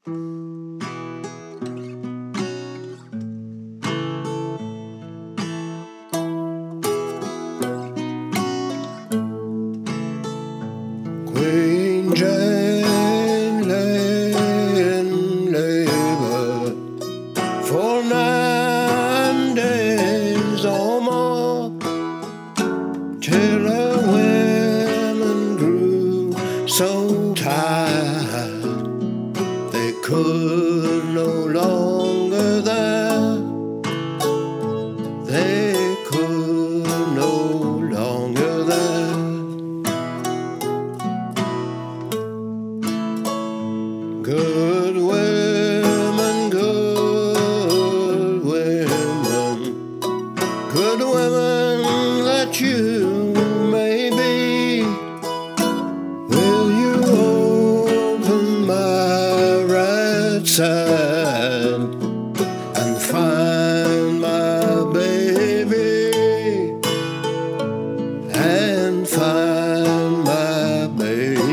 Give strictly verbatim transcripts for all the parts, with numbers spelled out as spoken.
Queen Jane lay in labor for nine days or more, till her women grew so tired they could no longer there. They could no longer there. Good women, good women, good women that you may be, will you open my right side and find my baby, and find my baby?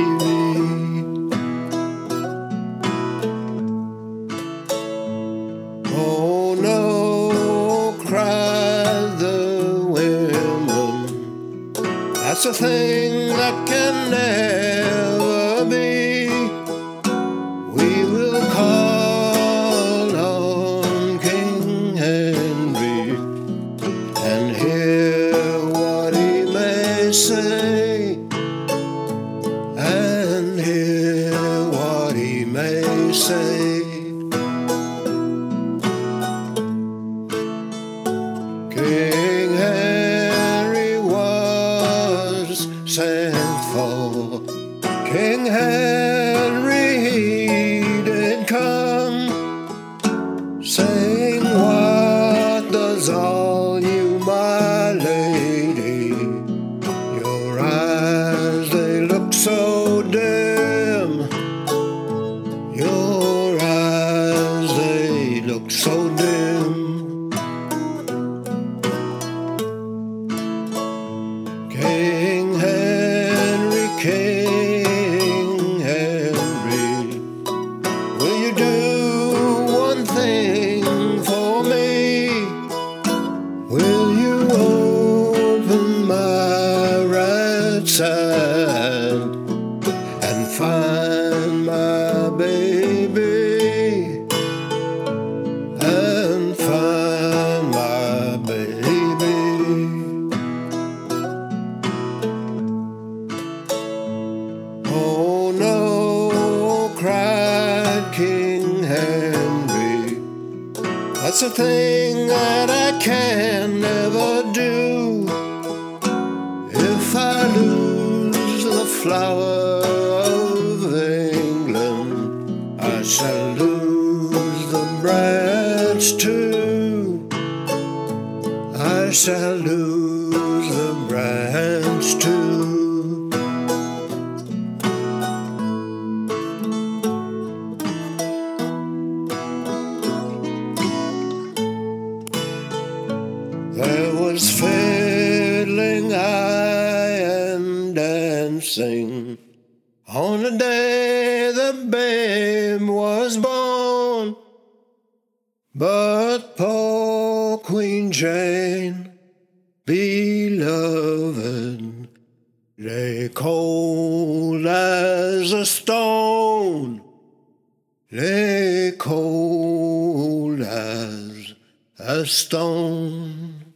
Oh no, cried the women, that's a thing that can never be. We will call on King Henry and hear what he may say, and hear what he may say. King Henry was sent for. King Henry, he did come, saying, "What does all you, my lady? Your eyes, they look so dim. Your eyes, they look so dim." King Henry, King Henry, will you do one thing for me? Will you open my right side and find my baby, and find my baby? Oh no, cried King Henry, that's a thing that I can never do. If I lose the flower of England, I shall lose the branch too. I shall lose the branch too. There was fiddling high and dancing on the day the babe was born, but poor Queen Jane, beloved, lay cold as a stone, lay cold as a stone.